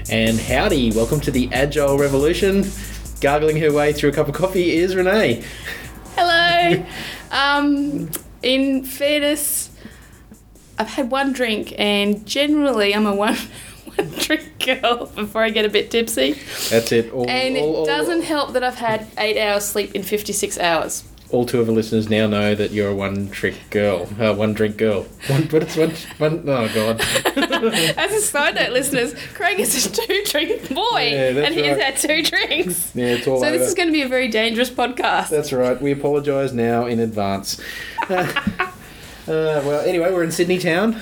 And howdy, welcome to the Agile Revolution. Gargling her way through a cup of coffee is Renee. Hello. In fairness, I've had one drink, and generally I'm a one drink girl before I get a bit tipsy. That's it. It doesn't help that I've had 8 hours sleep in 56 hours. All two of our listeners now know that you're a one drink girl. Oh God. As a side note, listeners, Craig is a 2-drink boy, and he's had 2 drinks. Yeah, it's all over. So this is going to be a very dangerous podcast. That's right. We apologise now in advance. Well, anyway, we're in Sydney town.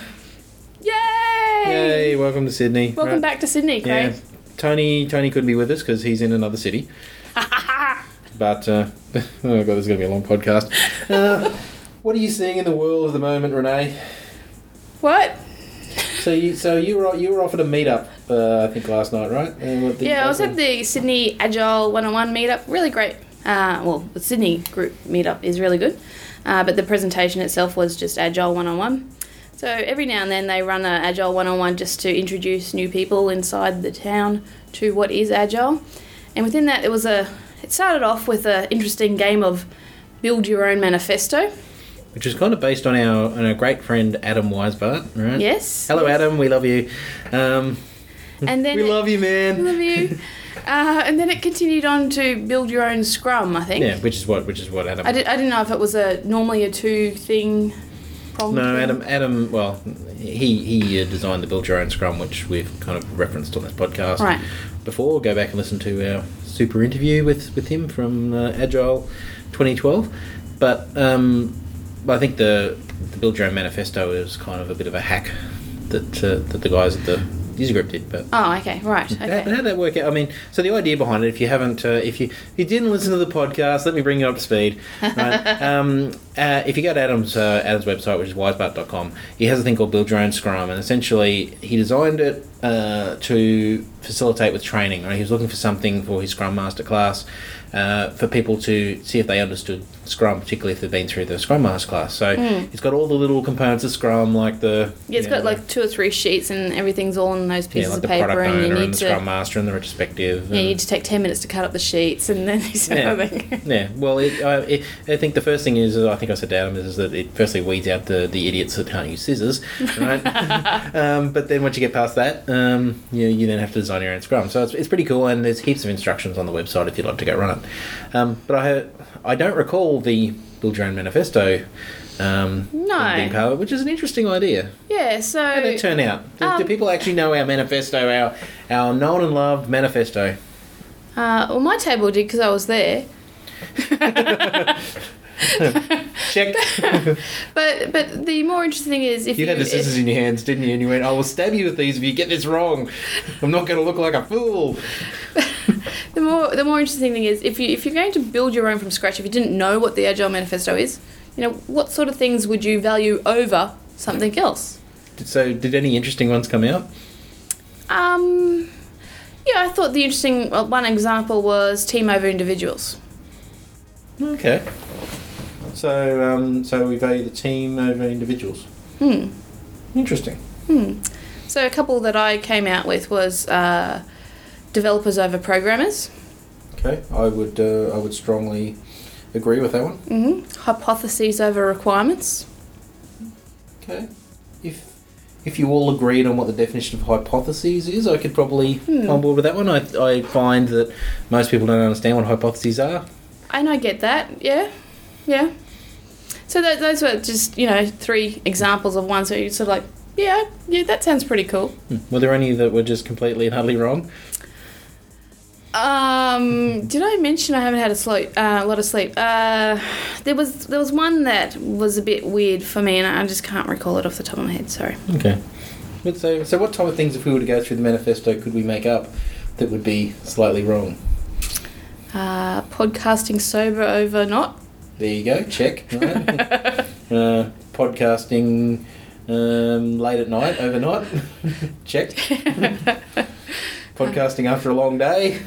Yay! Yay! Welcome to Sydney. Welcome back to Sydney, Craig. Yeah. Tony couldn't be with us because he's in another city. But, oh God, this is going to be a long podcast. What are you seeing in the world at the moment, Renee? What? So you were offered a meetup, I think last night, right? I was at the Sydney Agile 101 meetup. Really great. The Sydney group meetup is really good. But the presentation itself was just Agile 101. So every now and then they run an Agile 101 just to introduce new people inside the town to what is Agile. And within that, it started off with an interesting game of build your own manifesto. Which is kind of based on our great friend Adam Weisbart, right? Yes. Hello, Adam. We love you. And then we love you, man. We love you. And then it continued on to build your own Scrum, I think. Yeah, which is what Adam. I didn't know if it was normally a 2-thing problem. No, Adam. Well, he designed the build your own Scrum, which we've kind of referenced on this podcast before. Go back and listen to our super interview with him from Agile 2012. But I think the build your own manifesto is kind of a bit of a hack that the guys at the user group did. But okay, right. Okay. How did that work out? I mean, so the idea behind it, if you haven't, if you didn't listen to the podcast, let me bring you up to speed. Right? If you go to Adam's website, which is wisebart.com, he has a thing called Build Your Own Scrum, and essentially he designed it to facilitate with training. Right? He was looking for something for his Scrum Master class for people to see if they understood Scrum, particularly if they've been through the Scrum Master class. So it's got all the little components of Scrum, like the... Yeah, it's got like 2 or 3 sheets and everything's all in those pieces of paper. The product owner and you need and the Scrum Master and the retrospective. Yeah, you need to take 10 minutes to cut up the sheets and then everything. Yeah, well, I think the first thing is, I think I said to Adam, is that it firstly weeds out the idiots that can't use scissors, right? But then once you get past that, you then have to design your own Scrum. So it's pretty cool, and there's heaps of instructions on the website if you'd like to go run it. But I don't recall the Build Your Own Manifesto being part of it, which is an interesting idea. Yeah, so... How did it turn out? Do people actually know our manifesto, our known and loved manifesto? Well, my table did because I was there. Check. But the more interesting thing is... You had the scissors in your hands, didn't you? And you went, I will stab you with these if you get this wrong. I'm not going to look like a fool. The more interesting thing is, if you're going to build your own from scratch, if you didn't know what the Agile Manifesto is, what sort of things would you value over something else? So, did any interesting ones come out? Yeah, I thought the interesting one example was team over individuals. Okay. So we value the team over individuals. Interesting. So a couple that I came out with was developers over programmers. Okay, I would strongly agree with that one. Hypotheses over requirements. Okay. If you all agreed on what the definition of hypotheses is, I could probably come on board with that one. I find that most people don't understand what hypotheses are. And I get that, yeah. So those were just, 3 examples of ones where you're sort of like, yeah, that sounds pretty cool. Were there any that were just completely and utterly wrong? Did I mention I haven't had a lot of sleep? There was one that was a bit weird for me, and I just can't recall it off the top of my head. Sorry. Okay. But so what type of things, if we were to go through the manifesto, could we make up that would be slightly wrong? Podcasting sober over not. There you go. Check. Right. Podcasting late at night overnight. Check. Podcasting after a long day.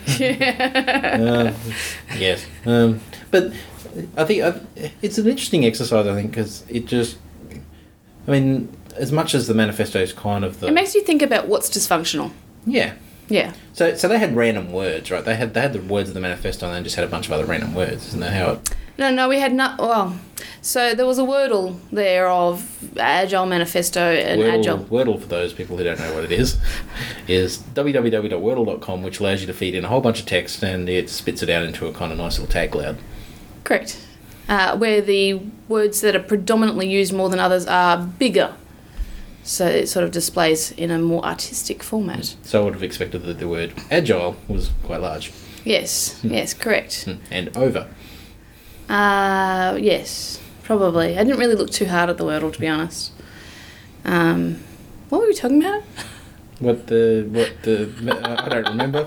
Yes. But I think it's an interesting exercise, I think, because it just... I mean, as much as the manifesto is kind of the... It makes you think about what's dysfunctional. Yeah. Yeah. So they had random words, right? They had the words of the manifesto, and then just had a bunch of other random words. Isn't that how it? No, we had not. Well, so there was a Wordle there of Agile Manifesto and Agile. Wordle, for those people who don't know what it is www.wordle.com, which allows you to feed in a whole bunch of text, and it spits it out into a kind of nice little tag cloud. Correct. Where the words that are predominantly used more than others are bigger. So it sort of displays in a more artistic format. So I would have expected that the word agile was quite large. Yes, yes, correct. And over. Yes, probably. I didn't really look too hard at the Wordle, to be honest. What were we talking about? I don't remember.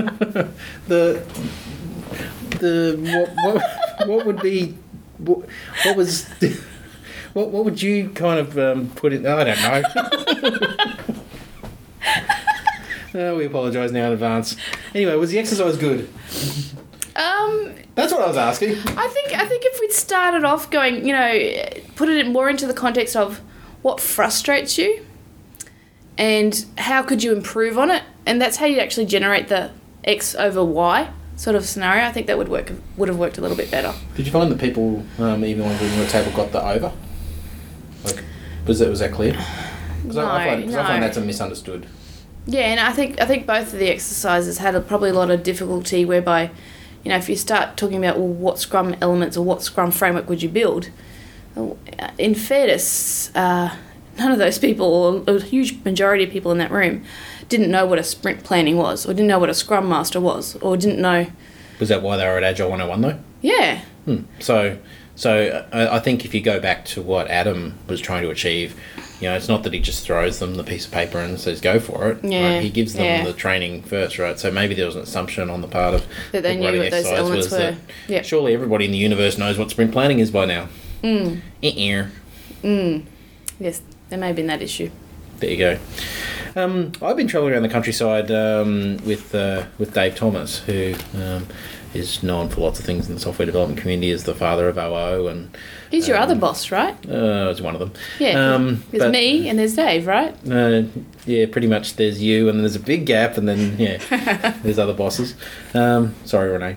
what would be, what was, what would you kind of put in, I don't know. We apologise now in advance. Anyway, was the exercise good? That's what I was asking. I think if we'd started off going, put it more into the context of what frustrates you and how could you improve on it, and that's how you actually generate the X over Y sort of scenario. I think that would have worked a little bit better. Did you find that people, even when doing the table, got the over? Like, was that clear? Because I find that's a misunderstood. Yeah, and I think both of the exercises had probably a lot of difficulty whereby, if you start talking about, well, what Scrum elements or what Scrum framework would you build, in fairness, none of those people, or a huge majority of people in that room, didn't know what a sprint planning was, or didn't know what a Scrum Master was, or didn't know... Was that why they were at Agile 101 though? Yeah. So I think if you go back to what Adam was trying to achieve, it's not that he just throws them the piece of paper and says go for it. Yeah. Right? He gives them the training first, right? So maybe there was an assumption on the part of that they knew what those elements were. Yep. Surely everybody in the universe knows what sprint planning is by now. Yes, there may have been that issue. There you go. I've been travelling around the countryside with Dave Thomas, who is known for lots of things in the software development community as the father of OO. And he's your other boss, right? It's one of them. Yeah, there's me and there's Dave, right? Yeah, pretty much there's you and there's a big gap and then, there's other bosses. Sorry, Renee.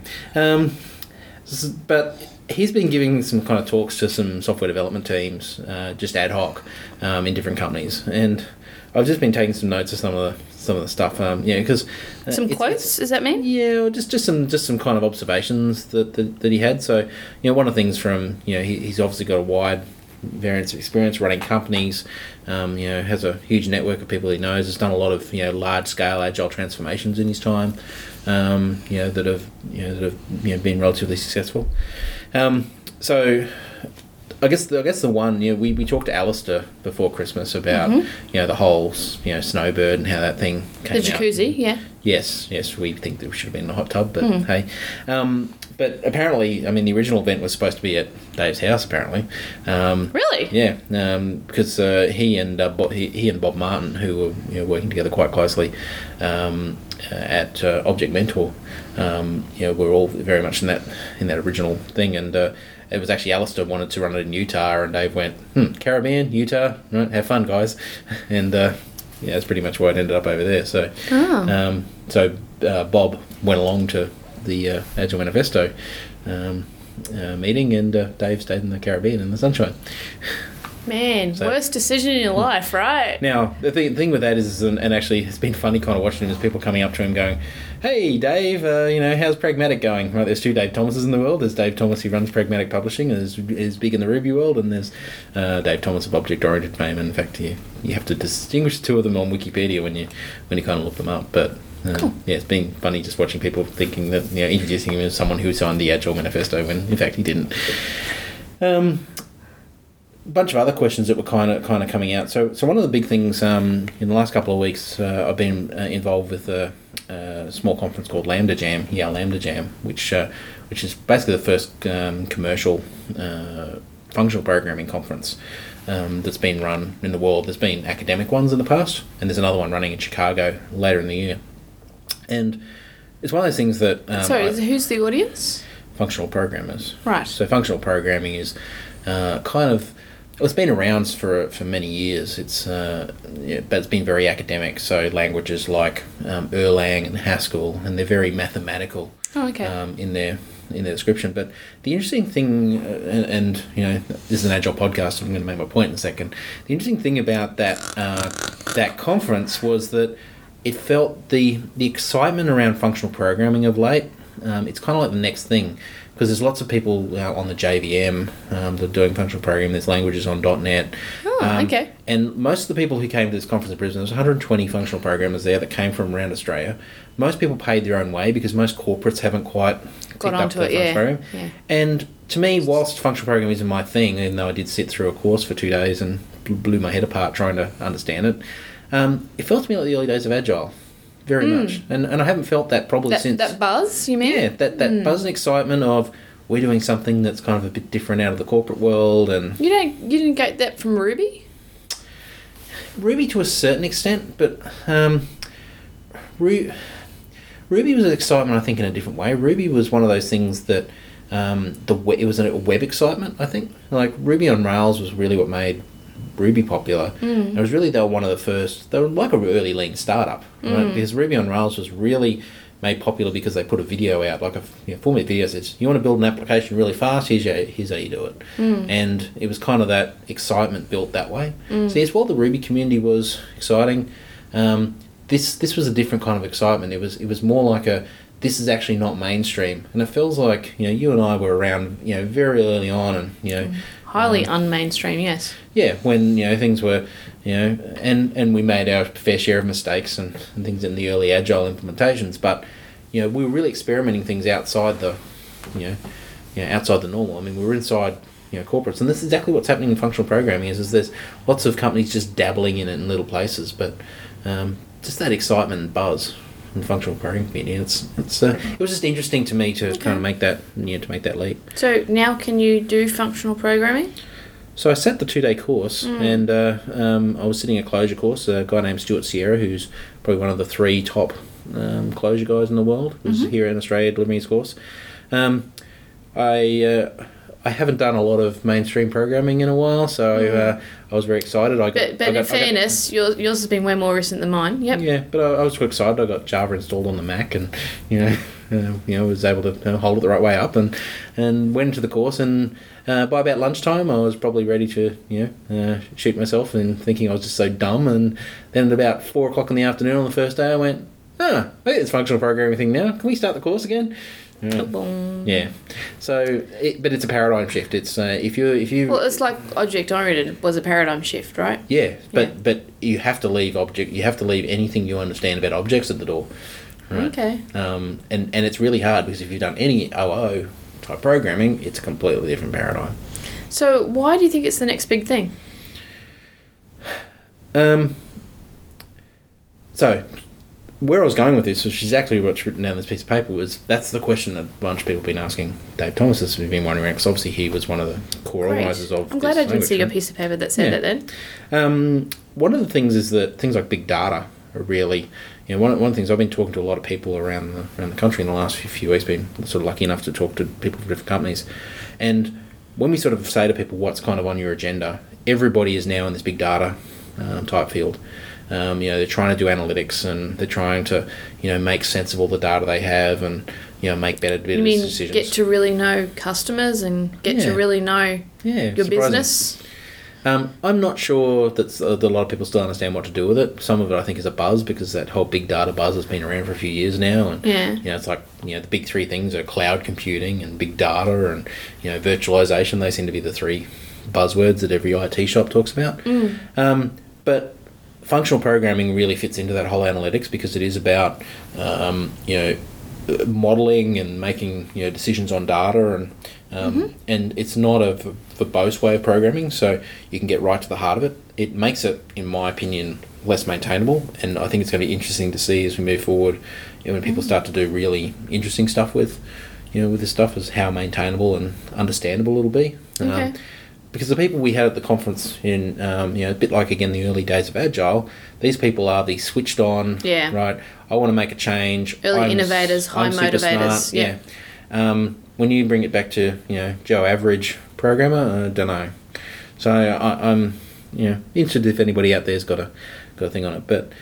But he's been giving some kind of talks to some software development teams, just ad hoc, in different companies. And I've just been taking some notes of some of the stuff, because some quotes. Does that mean? Yeah, just some kind of observations that he had. So, one of the things from he's obviously got a wide variance of experience running companies. Has a huge network of people he knows. Has done a lot of large scale agile transformations in his time. That have been relatively successful. So I guess the one, we talked to Alistair before Christmas about the whole snowbird and how that thing came out. The jacuzzi, yeah. Yes, we think that we should have been in a hot tub, but hey. But apparently, the original event was supposed to be at Dave's house. Apparently, really, yeah, because he and Bob Martin, who were working together quite closely at Object Mentor, were all very much in that original thing, and it was actually Alistair wanted to run it in Utah, and Dave went, Caribbean, Utah, right? Have fun, guys, and that's pretty much why it ended up over there. So, Bob went along to the Agile Manifesto meeting, and Dave stayed in the Caribbean in the sunshine. Man, worst decision in your life, right? Now, the thing with that is, and actually it's been funny kind of watching him, is people coming up to him going, hey, Dave, how's Pragmatic going? Right, there's two Dave Thomases in the world. There's Dave Thomas, who runs Pragmatic Publishing and is big in the Ruby world, and there's Dave Thomas of Object-Oriented fame. And in fact, you have to distinguish the two of them on Wikipedia when you kind of look them up. But cool. It's been funny just watching people thinking that, introducing him as someone who signed the Agile Manifesto when in fact he didn't. Bunch of other questions that were kind of coming out. So one of the big things in the last couple of weeks, I've been involved with a small conference called Lambda Jam, Lambda Jam, which is basically the first commercial functional programming conference that's been run in the world. There's been academic ones in the past, and there's another one running in Chicago later in the year. And it's one of those things that... who's the audience? Functional programmers. Right. So functional programming is kind of it's been around for many years. But it's been very academic. So languages like Erlang and Haskell, and they're very mathematical. Oh, okay. In their description. But the interesting thing, and this is an Agile podcast, I'm going to make my point in a second. The interesting thing about that conference was that it felt the excitement around functional programming of late. It's kind of like the next thing, because there's lots of people on the JVM that are doing functional programming. There's languages on .NET. Oh, okay. And most of the people who came to this conference in Brisbane, there was 120 functional programmers there that came from around Australia. Most people paid their own way because most corporates haven't quite got onto it, yeah. And to me, whilst functional programming isn't my thing, even though I did sit through a course for 2 days and blew my head apart trying to understand it, it felt to me like the early days of Agile. Very much. And I haven't felt that probably since... That buzz, you mean? Yeah, that buzz and excitement of we're doing something that's kind of a bit different out of the corporate world. And You didn't get that from Ruby? Ruby to a certain extent, but Ruby was an excitement, I think, in a different way. Ruby was one of those things that it was a web excitement, I think. Like Ruby on Rails was really what made Ruby popular. And it was really, they were one of the first, they were like an early lean startup, right? Because Ruby on Rails was really made popular because they put a video out, like a 4-minute video says, you want to build an application really fast, here's how you do it. And it was kind of that excitement built that way. So yes, while the Ruby community was exciting, this was a different kind of excitement. It was more like this is actually not mainstream. And it feels like, you and I were around, very early on, and, highly unmainstream, yes. Yeah, when, things were, and we made our fair share of mistakes and things in the early Agile implementations, but, we were really experimenting things outside the, outside the normal. I mean, we were inside, corporates, and this is exactly what's happening in functional programming is there's lots of companies just dabbling in it in little places, but just that excitement and buzz in functional programming community. It was just interesting to me to kind of make that leap. So now can you do functional programming? So I sat the 2-day course, and I was sitting a Clojure course. A guy named Stuart Sierra, who's probably one of the 3 top Clojure guys in the world, was here in Australia delivering his course. I haven't done a lot of mainstream programming in a while, so I was very excited. In fairness, yours has been way more recent than mine. Yep. Yeah, but I was quite excited. I got Java installed on the Mac, and was able to hold it the right way up, and went into the course. And by about lunchtime, I was probably ready to shoot myself and thinking I was just so dumb. And then at about 4:00 in the afternoon on the first day, I went, I think it's functional programming thing now. Can we start the course again? Yeah. So, but it's a paradigm shift. It's if you. Well, it's like object oriented was a paradigm shift, right? Yeah, but you have to leave You have to leave anything you understand about objects at the door. Right? Okay. And it's really hard because if you've done any OO type programming, it's a completely different paradigm. So why do you think it's the next big thing? So. Where I was going with this, which is exactly what's written down on this piece of paper, was that's the question that a bunch of people have been asking Dave Thomas, has been wondering around, because obviously he was one of the core organisers of I'm glad I didn't see your language, piece of paper that said that then. One of the things is that things like big data are really, one of the things I've been talking to a lot of people around the country in the last few weeks, been sort of lucky enough to talk to people from different companies, and when we sort of say to people what's kind of on your agenda, everybody is now in this big data type field. They're trying to do analytics, and they're trying to, make sense of all the data they have, and make better decisions. You mean get to really know customers and get to really know your business? I'm not sure that a lot of people still understand what to do with it. Some of it I think is a buzz, because that whole big data buzz has been around for a few years now, and it's like the big 3 things are cloud computing and big data and virtualization. They seem to be the 3 buzzwords that every IT shop talks about. But functional programming really fits into that whole analytics, because it is about modeling and making decisions on data, and it's not a verbose way of programming, so you can get right to the heart of it. It makes it, in my opinion, less maintainable, and I think it's going to be interesting to see as we move forward, when people start to do really interesting stuff with this stuff, is how maintainable and understandable it'll be. Okay. Because the people we had at the conference in, a bit like, again, the early days of Agile, these people are the switched on, right? I want to make a change. Early innovators, high motivators. Yeah. When you bring it back to, Joe Average programmer, I don't know. So I'm interested if anybody out there's got a thing on it. But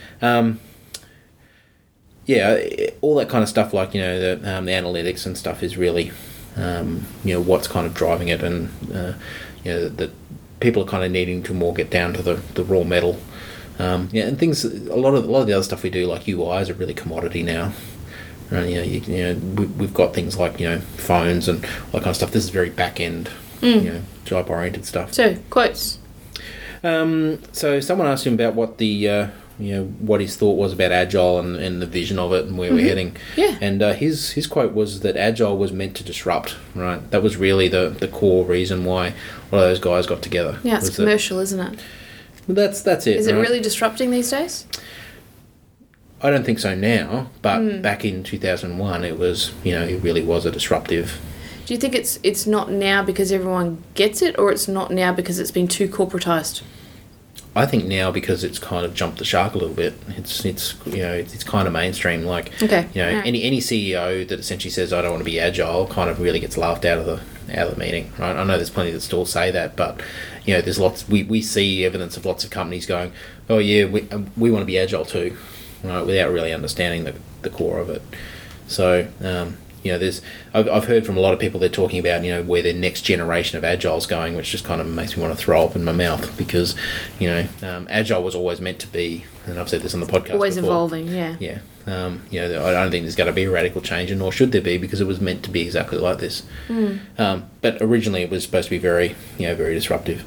all that kind of stuff, like the analytics and stuff, is really what's kind of driving it, and that people are kind of needing to more get down to the raw metal. And things. A lot of the other stuff we do, like UIs, are really commodity now. Right? We've got things like phones and all that kind of stuff. This is very back end, job oriented stuff. So quotes. So someone asked him about what the what his thought was about Agile and the vision of it and where we're heading. Yeah. And his quote was that Agile was meant to disrupt. Right. That was really the core reason why a lot of those guys got together. Yeah, it's commercial, isn't it? That's it. Is it really disrupting these days? I don't think so now, but back in 2001, it was, it really was a disruptive. Do you think it's not now because everyone gets it, or it's not now because it's been too corporatized? I think now because it's kind of jumped the shark a little bit. It's kind of mainstream. Like, okay. Right. any CEO that essentially says I don't want to be agile kind of really gets laughed out of the meeting. Right. I know there's plenty that still say that, but there's lots. We see evidence of lots of companies going, oh yeah, we want to be agile too, right, without really understanding the core of it. So I've heard from a lot of people, they're talking about where their next generation of agile's going, which just kind of makes me want to throw up in my mouth, because agile was always meant to be, and I've said this on the podcast always before, evolving. Yeah. I don't think there's going to be a radical change, and nor should there be, because it was meant to be exactly like this. But originally it was supposed to be very very disruptive.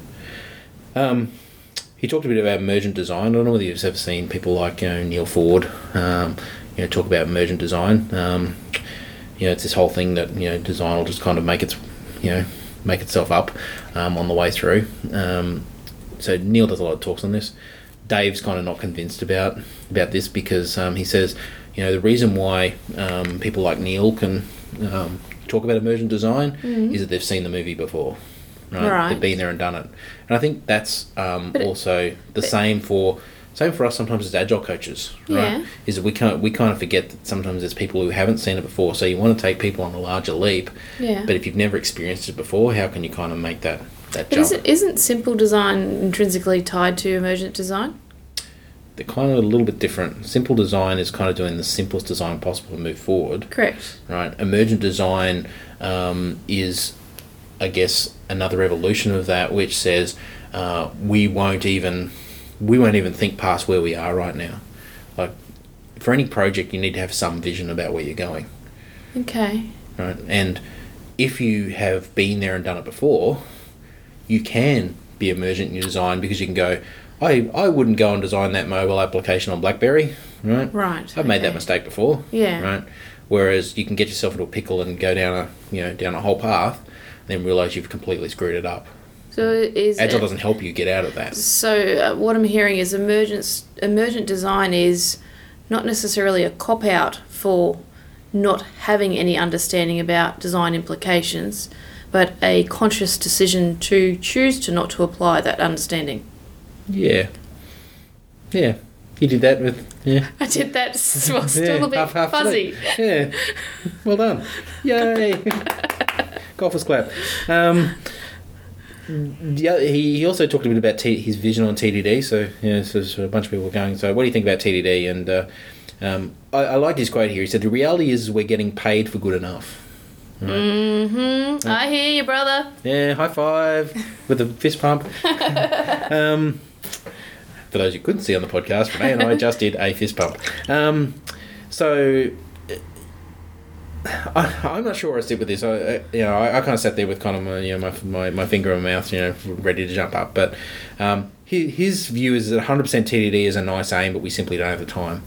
He talked a bit about emergent design. I don't know whether you've ever seen people like Neil Ford talk about emergent design. It's this whole thing that design will just kind of make itself up on the way through. So Neil does a lot of talks on this. Dave's kind of not convinced about this, because he says the reason why people like Neil can talk about emergent design is that they've seen the movie before. Right? They've been there and done it, and I think that's also the same for us sometimes as agile coaches, right? Yeah. Is that we kind of forget that sometimes there's people who haven't seen it before. So you want to take people on a larger leap, but if you've never experienced it before, how can you kind of make that jump? Isn't simple design intrinsically tied to emergent design? They're kind of a little bit different. Simple design is kind of doing the simplest design possible to move forward. Correct. Right. Emergent design is, I guess, another evolution of that, which says we won't even think past where we are right now. Like, for any project, you need to have some vision about where you're going. Okay. Right. And if you have been there and done it before, you can be emergent in your design, because you can go, I wouldn't go and design that mobile application on BlackBerry, right? Right. I've made that mistake before. Yeah. Right. Whereas you can get yourself into a pickle and go down a whole path, and then realise you've completely screwed it up. So Agile doesn't help you get out of that. So what I'm hearing is emergent design is not necessarily a cop-out for not having any understanding about design implications, but a conscious decision to choose to not to apply that understanding. Yeah. Yeah. You did that with... Yeah. I did that while still a bit half fuzzy. Yeah. Well done. Yay. Golfers clap. He also talked a bit about his vision on TDD. So a bunch of people were going, so what do you think about TDD? And I liked his quote here. He said, the reality is we're getting paid for good enough. Right? Mm-hmm. I hear you, brother. Yeah, high five with a fist pump. For those you couldn't see on the podcast, Renee and I just did a fist pump. So I'm not sure where I sit with this. I kind of sat there with kind of my finger in my mouth, ready to jump up. But his view is that 100% TDD is a nice aim, but we simply don't have the time.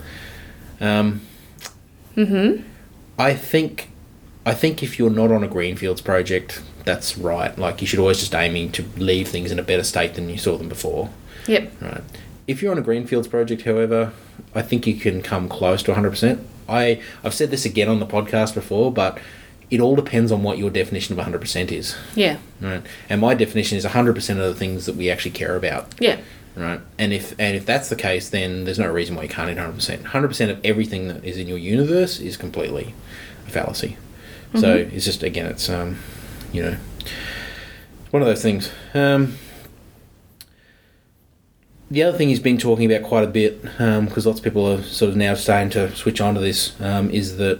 I think if you're not on a greenfields project, that's right. Like, you should always just aiming to leave things in a better state than you saw them before. Yep. Right. If you're on a greenfields project, however, I think you can come close to 100%. I've said this again on the podcast before, but it all depends on what your definition of 100% is. Yeah. Right. And my definition is 100% of the things that we actually care about. Yeah. Right. And if that's the case, then there's no reason why you can't hit 100%. 100% of everything that is in your universe is completely a fallacy. Mm-hmm. So it's just, again, it's one of those things. the other thing he's been talking about quite a bit, because lots of people are sort of now starting to switch onto this, is that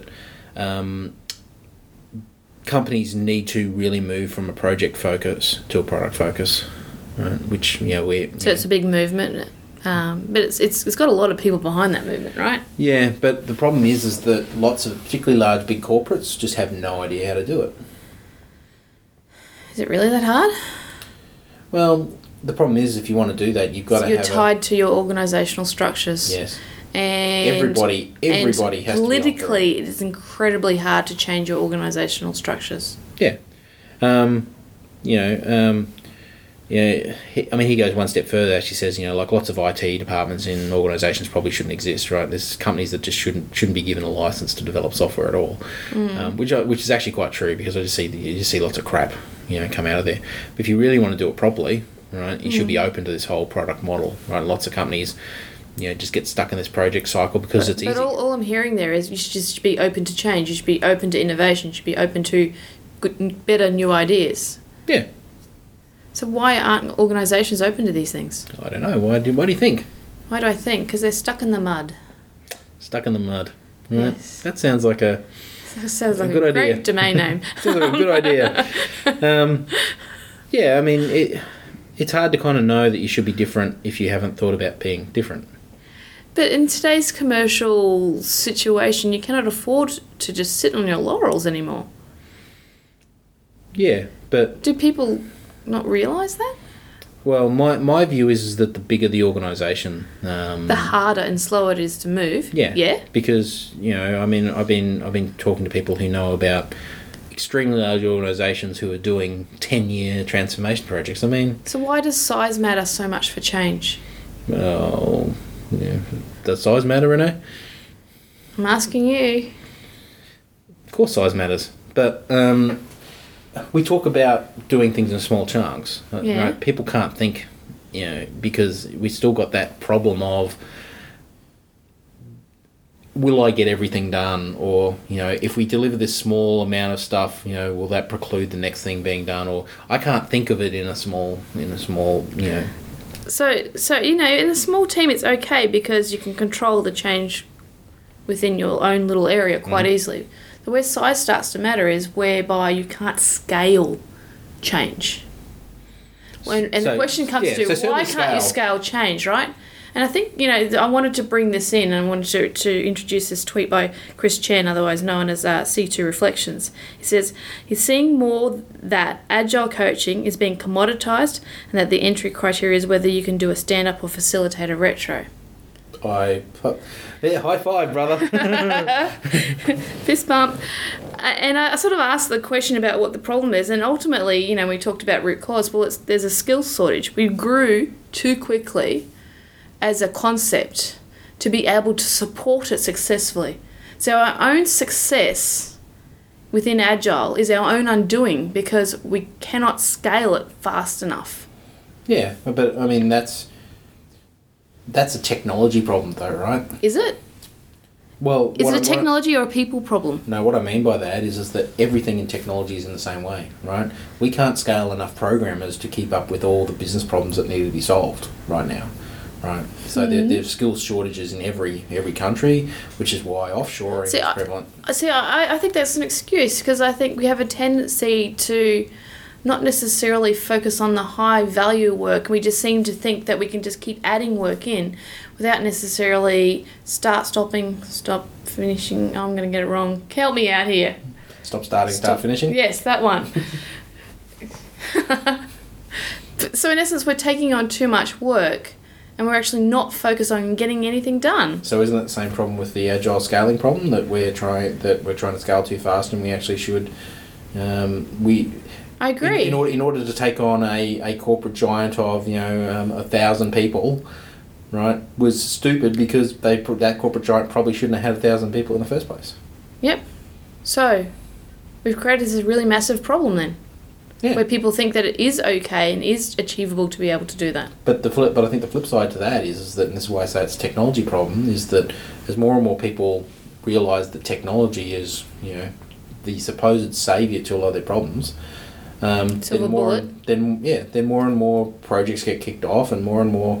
companies need to really move from a project focus to a product focus, right? Which it's a big movement, but it's got a lot of people behind that movement, right? Yeah, but the problem is that lots of particularly large big corporates just have no idea how to do it. Is it really that hard? Well, the problem is if you want to do that, you've got to have. You're tied to your organisational structures. Yes. And everybody has to be politically, it is incredibly hard to change your organisational structures. Yeah. He goes one step further. Actually says, like lots of IT departments in organisations probably shouldn't exist, right? There's companies that just shouldn't be given a license to develop software at all, which is actually quite true, because you just see lots of crap, come out of there. But if you really want to do it properly, right, you should be open to this whole product model, right? Lots of companies, just get stuck in this project cycle because it's easy. But all I'm hearing there is you should just be open to change. You should be open to innovation. You should be open to better new ideas. Yeah. So why aren't organisations open to these things? I don't know. Why do you think? Why do I think? Because they're stuck in the mud. Stuck in the mud. Right. Yes. That sounds like a good idea. Great domain name. Sounds like a good idea. Yeah, I mean, it's hard to kind of know that you should be different if you haven't thought about being different. But in today's commercial situation, you cannot afford to just sit on your laurels anymore. Yeah, but... Do people not realise that? Well, my view is that the bigger the organisation... the harder and slower it is to move. Yeah. Yeah? Because, I've been talking to people who know about extremely large organisations who are doing 10-year transformation projects. So why does size matter so much for change? Well... Yeah. Does size matter, Renee? I'm asking you. Of course size matters. But we talk about doing things in small chunks. Yeah. Right? People can't think, because we still got that problem of, will I get everything done? Or, if we deliver this small amount of stuff, will that preclude the next thing being done? Or I can't think of it in a small. So in a small team it's okay because you can control the change within your own little area quite easily. The where size starts to matter is whereby you can't scale change. The question comes to why can't you scale change, right? And I think, I wanted to bring this in and I wanted to introduce this tweet by Chris Chen, otherwise known as C2 Reflections. He says, he's seeing more that agile coaching is being commoditized and that the entry criteria is whether you can do a stand-up or facilitate a retro. High five, brother. Fist bump. And I sort of asked the question about what the problem is, and ultimately, we talked about root cause. Well, there's a skills shortage. We grew too quickly as a concept to be able to support it successfully. So our own success within Agile is our own undoing because we cannot scale it fast enough. Yeah, but that's a technology problem though, right? Is it? Well, is it a technology or a people problem? No, what I mean by that is that everything in technology is in the same way, right? We can't scale enough programmers to keep up with all the business problems that need to be solved right now. Right, so there's skills shortages in every country, which is why offshoring is prevalent. I think that's an excuse because I think we have a tendency to not necessarily focus on the high value work. We just seem to think that we can just keep adding work in without necessarily stop, finishing. I'm going to get it wrong. Help me out here. Start finishing? Yes, that one. So in essence, we're taking on too much work and we're actually not focused on getting anything done. So isn't that the same problem with the agile scaling problem, that we're trying to scale too fast and we actually should I agree. In order to take on a corporate giant of 1,000 people, right, was stupid because that corporate giant probably shouldn't have had 1,000 people in the first place. Yep. So we've created this really massive problem then. Yeah. Where people think that it is okay and is achievable to be able to do that. But I think the flip side to that is that, and this is why I say it's a technology problem, is that as more and more people realise that technology is, the supposed saviour to a lot of their problems, then more and more projects get kicked off and more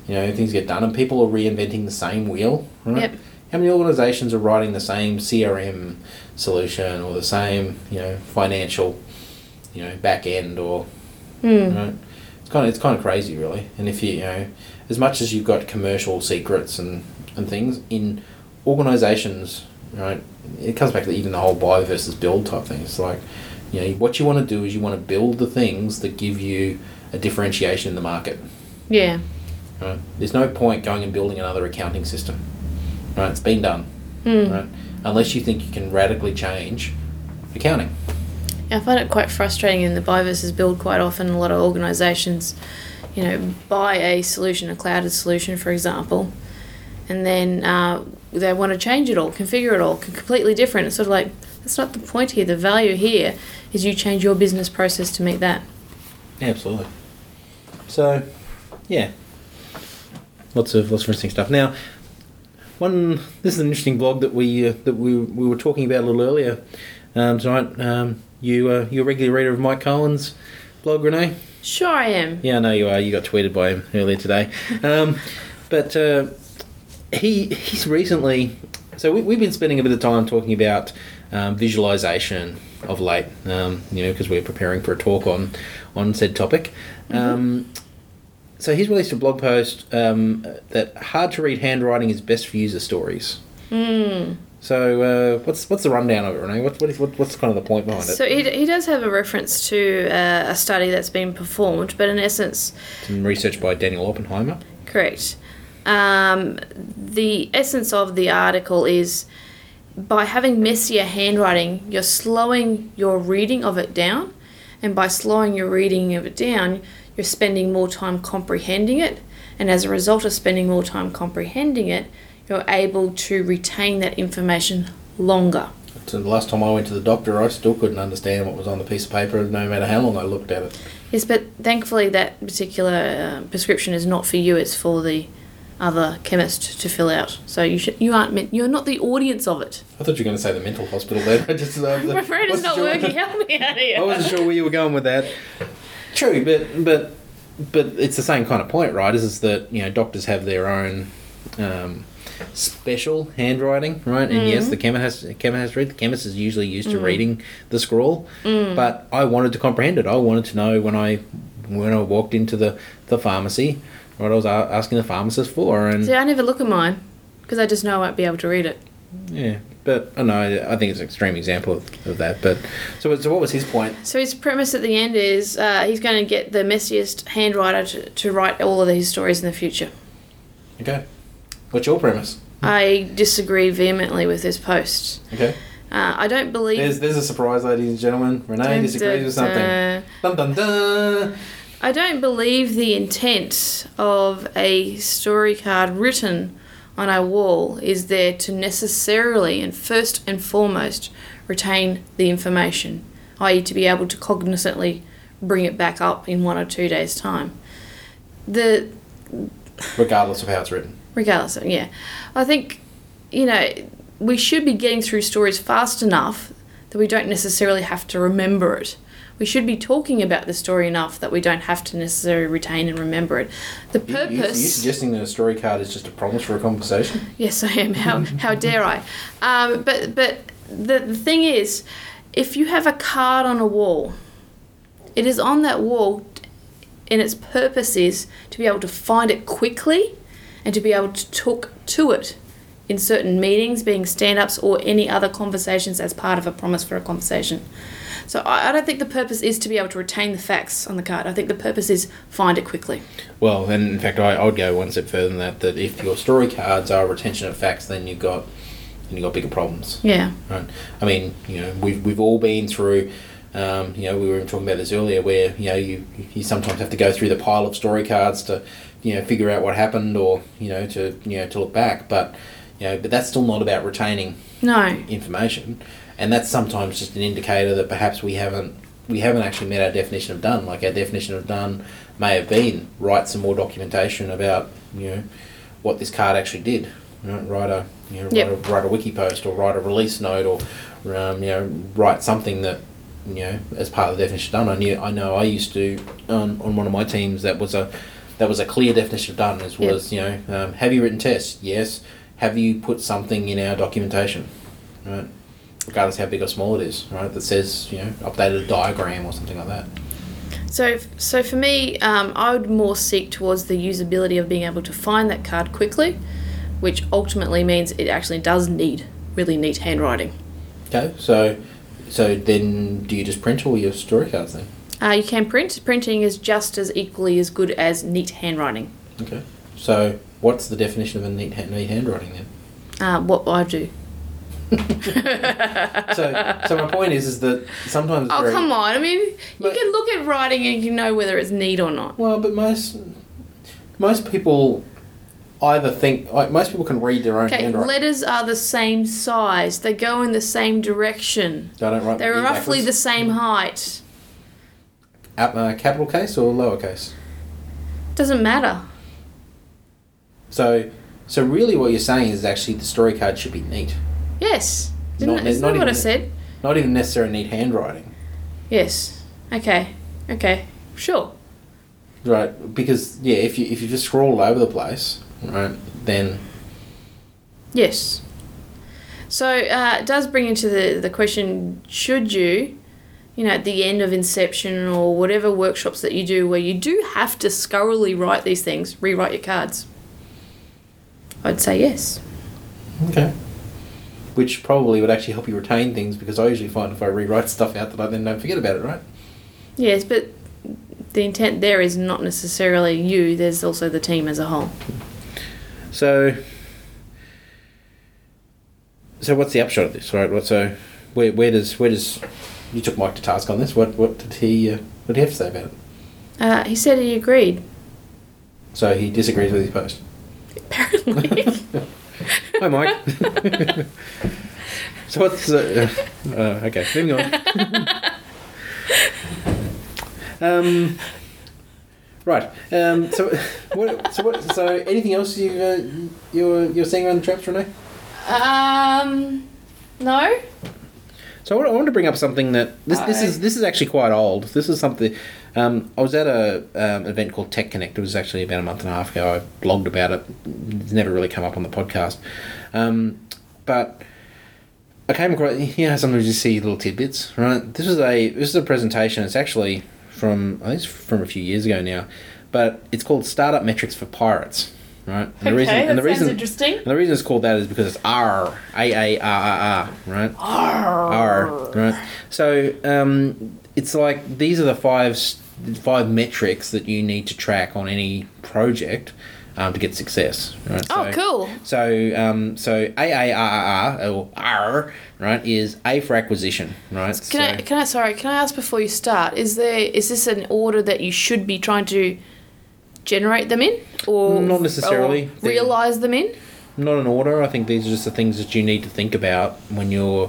things get done, and people are reinventing the same wheel, right? Yep. How many organisations are writing the same CRM solution or the same, financial, back end or, right? It's kind of crazy, really. And if you, as much as you've got commercial secrets and things in organisations, right? It comes back to even the whole buy versus build type thing. It's like, what you want to do is you want to build the things that give you a differentiation in the market. Yeah. Right? There's no point going and building another accounting system. Right? It's been done. Right? Unless you think you can radically change accounting. I find it quite frustrating in the buy versus build quite often. A lot of organisations, buy a solution, a clouded solution, for example, and then they want to change it all, configure it all, completely different. It's sort of like, that's not the point here. The value here is you change your business process to meet that. Yeah, absolutely. So, yeah, lots of interesting stuff. Now, this is an interesting blog that we were talking about a little earlier tonight. You're a regular reader of Mike Cohen's blog, Renee? Sure I am. Yeah, I know you are. You got tweeted by him earlier today. But he's recently... So we've been spending a bit of time talking about visualization of late, because we're preparing for a talk on said topic. So he's released a blog post that hard-to-read handwriting is best for user stories. So what's the rundown of it, Renee? What's kind of the point behind it? So he does have a reference to a study that's been performed, but in essence... Some research by Daniel Oppenheimer. Correct. The essence of the article is by having messier handwriting, you're slowing your reading of it down, and by slowing your reading of it down, you're spending more time comprehending it, and as a result of spending more time comprehending it, you're able to retain that information longer. So the last time I went to the doctor, I still couldn't understand what was on the piece of paper, no matter how long I looked at it. Yes, but thankfully that particular prescription is not for you; it's for the other chemist to fill out. So you're not the audience of it. I thought you were going to say the mental hospital there. My friend is not working. Help me out here. I wasn't sure where you were going with that. True, but it's the same kind of point, right? Is that doctors have their own special handwriting, right? And yes, the chemist has to read. The chemist is usually used to reading the scrawl, but I wanted to comprehend it. I wanted to know when I walked into the pharmacy what I was asking the pharmacist for. And see, I never look at mine because I just know I won't be able to read it. Yeah, but I know I think it's an extreme example of that. But so what was his point? So his premise at the end is he's going to get the messiest handwriter to write all of these stories in the future. Okay. What's your premise? I disagree vehemently with this post. Okay. I don't believe... There's a surprise, ladies and gentlemen. Renee disagrees with something. Dun, dun, dun. I don't believe the intent of a story card written on a wall is there to necessarily and first and foremost retain the information, i.e. to be able to cognizantly bring it back up in 1 or 2 days' time. Regardless of how it's written. Regardless, yeah. I think, we should be getting through stories fast enough that we don't necessarily have to remember it. We should be talking about the story enough that we don't have to necessarily retain and remember it. The purpose... Are you suggesting that a story card is just a promise for a conversation? Yes, I am. How dare I? But the thing is, if you have a card on a wall, it is on that wall, and its purpose is to be able to find it quickly and to be able to talk to it in certain meetings, being stand-ups or any other conversations as part of a promise for a conversation. So I don't think the purpose is to be able to retain the facts on the card. I think the purpose is find it quickly. Well, and in fact, I would go one step further than that if your story cards are retention of facts, then you've got bigger problems. Yeah. Right. I mean, we've all been through. We were talking about this earlier, where you sometimes have to go through the pile of story cards to figure out what happened, or to look back. But but that's still not about retaining information. And that's sometimes just an indicator that perhaps we haven't actually met our definition of done. Like, our definition of done may have been write some more documentation about what this card actually did. Write a wiki post, or write a release note, or write something that as part of the definition of done. I know I used to on one of my teams that was a that was a clear definition of done. Was have you written tests? Yes. Have you put something in our documentation, right? Regardless how big or small it is, right? That says updated a diagram or something like that. So for me, I would more seek towards the usability of being able to find that card quickly, which ultimately means it actually does need really neat handwriting. Okay, so then do you just print all your story cards then? You can print. Printing is just as equally as good as neat handwriting. Okay, so what's the definition of a neat handwriting then? What I do. So my point is that sometimes. Oh, come on! I mean, you can look at writing and you know whether it's neat or not. Well, but most people either think most people can read their own handwriting. Letters are the same size. They go in the same direction. They don't write. They're roughly the same height. Capital case or lowercase? Doesn't matter. So really, what you're saying is actually the story card should be neat. Yes. Isn't that what I said? Not even necessarily neat handwriting. Yes. Okay. Sure. Right, because if you just scroll all over the place, right, then. Yes. So it does bring into the question: should you, at the end of Inception or whatever workshops that you do, where you do have to scurrily write these things, rewrite your cards? I'd say yes. Okay. Which probably would actually help you retain things, because I usually find if I rewrite stuff out that I then don't forget about it, right? Yes, but the intent there is not necessarily you, there's also the team as a whole. So what's the upshot of this, right? Where does you took Mike to task on this? What did he have to say about it? He said he agreed. So he disagrees with his post. Apparently. Hi, Mike. So what's okay? Moving on. Right. So anything else you're seeing around the traps, Renee? No. So I want to bring up something that this is actually quite old. This is something. I was at an event called Tech Connect. It was actually about a month and a half ago. I blogged about it. It's never really come up on the podcast. But I came across, sometimes you see little tidbits, right? This is a presentation. It's actually from a few years ago now, but it's called Startup Metrics for Pirates, right? And sounds interesting. And the reason it's called that is because it's R, A-A-R-R-R, right? R, right? So it's like these are the five metrics that you need to track on any project to get success. Right? Oh, cool. So AARR or R, right, is A for acquisition, right? Can I ask before you start? Is this an order that you should be trying to generate them in, or not necessarily or realize them in? Not an order. I think these are just the things that you need to think about when you're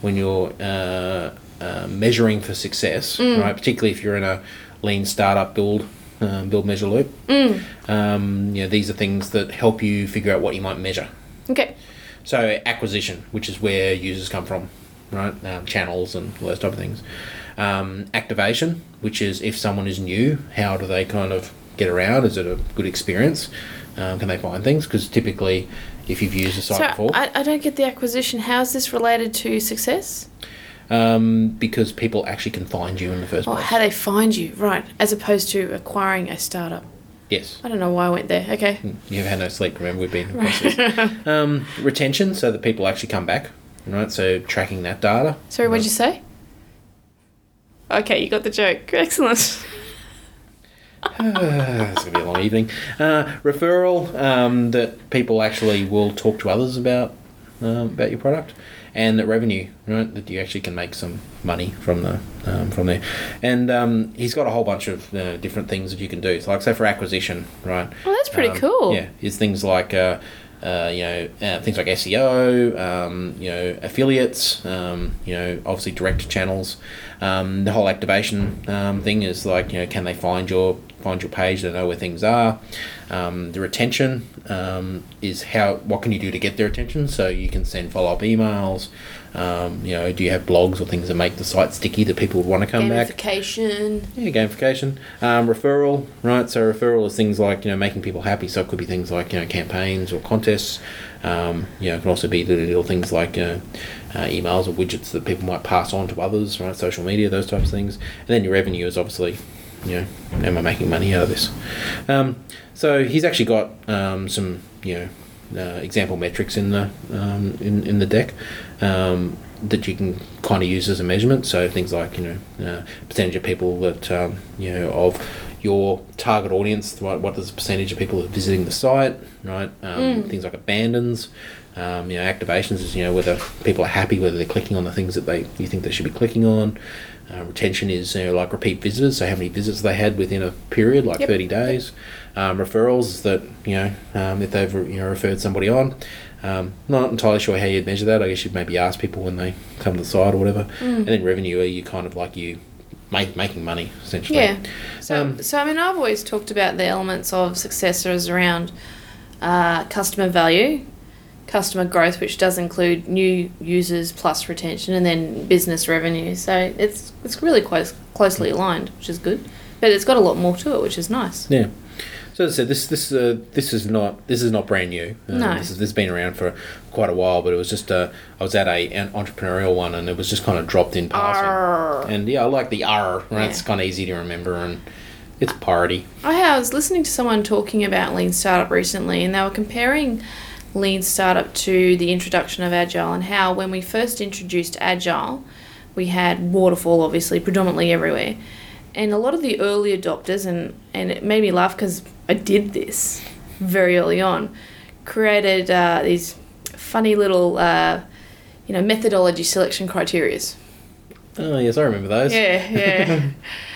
measuring for success, right? Particularly if you're in a lean startup build measure loop. These are things that help you figure out what you might measure. Okay. So acquisition, which is where users come from, right? Channels and all those type of things. Activation, which is if someone is new, how do they kind of get around? Is it a good experience? Can they find things? Because typically, if you've used a site before... I don't get the acquisition. How is this related to success? Because people actually can find you in the first place. How they find you, right, as opposed to acquiring a startup. Yes. I don't know why I went there. Okay. You've had no sleep, remember, we've been in the process. Retention, so that people actually come back, right? So tracking that data. Sorry, what did you say? Okay, you got the joke. Excellent. It's going to be a long evening. Referral, that people actually will talk to others about your product. And the revenue, right, that you actually can make some money from there. And he's got a whole bunch of different things that you can do. So, like, say for acquisition, right? Well, that's pretty cool. Yeah, it's things like things like SEO, affiliates, obviously direct channels. The whole activation thing is like, can they find your page to know where things are. The retention is what can you do to get their attention, so you can send follow-up emails, Do you have blogs or things that make the site sticky that people would want to come back? Gamification. Yeah, gamification. Referral, right? So referral is things like, making people happy. So it could be things like, campaigns or contests. It can also be little things like emails or widgets that people might pass on to others, right? Social media, those types of things. And then your revenue is obviously, am I making money out of this? So he's actually got some, example metrics in the in the deck that you can kind of use as a measurement. So things like percentage of people that of your target audience, what is the percentage of people that are visiting the site, right? Things like abandons, activations is whether people are happy, whether they're clicking on the things that you think they should be clicking on. Retention is like repeat visitors, so how many visits they had within a period, like 30 days. Referrals is that if they've referred somebody on. Not entirely sure how you'd measure that. I guess you'd maybe ask people when they come to the site or whatever. And then revenue, are you kind of like making money essentially? Yeah. So I mean, I've always talked about the elements of success as around customer value, customer growth, which does include new users plus retention, and then business revenue. So it's really closely aligned, which is good. But it's got a lot more to it, which is nice. Yeah. So as I said, this is not brand new. No. This has been around for quite a while, but it was just I was at an entrepreneurial one, and it was just kind of dropped in passing. Arr. And I like the R. Right? Yeah. It's kind of easy to remember, and it's party. I was listening to someone talking about Lean Startup recently, and they were comparing Lean Startup to the introduction of Agile, and how when we first introduced Agile, we had waterfall obviously predominantly everywhere. And a lot of the early adopters, and it made me laugh because I did this very early on, created these funny little, methodology selection criterias. Oh, yes, I remember those. Yeah.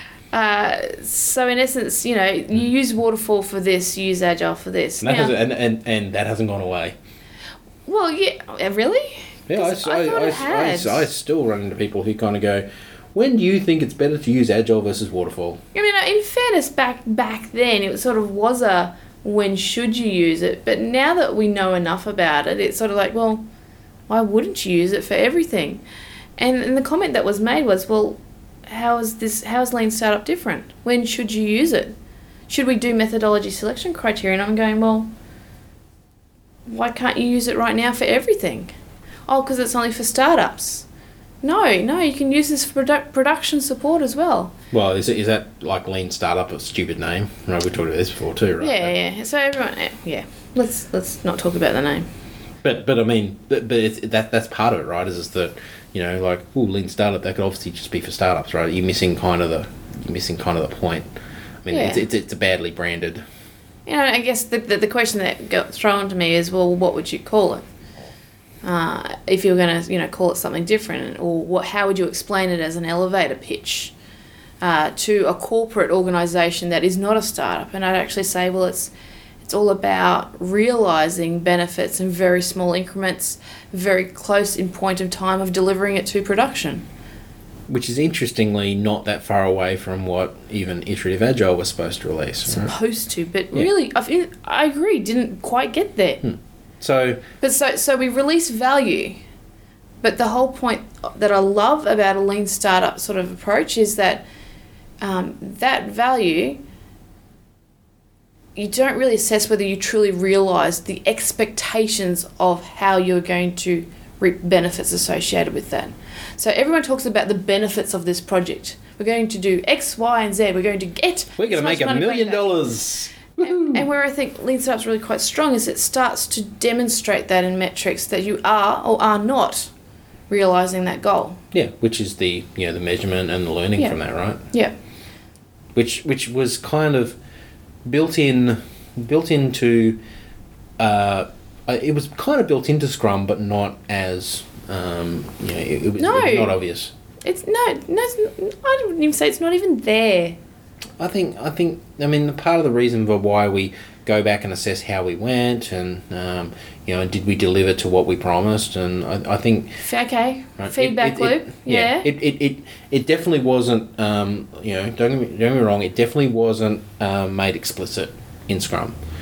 So in essence, you use waterfall for this, you use Agile for this. And that hasn't gone away. Well, yeah, really? Yeah, I thought it had. I still run into people who kind of go, when do you think it's better to use Agile versus Waterfall? I mean, in fairness, back then, it sort of was a when should you use it, but now that we know enough about it, it's sort of like, well, why wouldn't you use it for everything? And the comment that was made was, well, how is Lean Startup different? When should you use it? Should we do methodology selection criteria? And I'm going, well, why can't you use it right now for everything? Oh, because it's only for startups. No, you can use this for production support as well. Well, is that like Lean Startup a stupid name? Right, we talked about this before too, right? Yeah. So everyone, let's not talk about the name. But I mean, that's part of it, right? Is that Lean Startup, that could obviously just be for startups, right? You're missing kind of the point. I mean, it's a badly branded. I guess the question that got thrown to me is, well, what would you call it? If you were going to, call it something different, or how would you explain it as an elevator pitch to a corporate organisation that is not a startup? And I'd actually say, well, it's all about realising benefits in very small increments, very close in point of time of delivering it to production. Which is interestingly not that far away from what even Iterative Agile was supposed to release. Supposed to, but really, I agree, didn't quite get there. So we release value, but the whole point that I love about a Lean Startup sort of approach is that that value, you don't really assess whether you truly realise the expectations of how you're going to reap benefits associated with that. So everyone talks about the benefits of this project. We're going to do X, Y, and Z. We're going to make $1 million. And where I think Lean Startup's really quite strong is it starts to demonstrate that in metrics that you are or are not realising that goal. Yeah, which is the measurement and the learning from that, right? Yeah. Which was kind of built into it was kind of built into Scrum, but not as it was not obvious. It's I wouldn't even say it's not even there. I think I mean part of the reason for why we go back and assess how we went and did we deliver to what we promised, and I think right, feedback loop. It definitely wasn't don't get me wrong, it definitely wasn't made explicit in Scrum.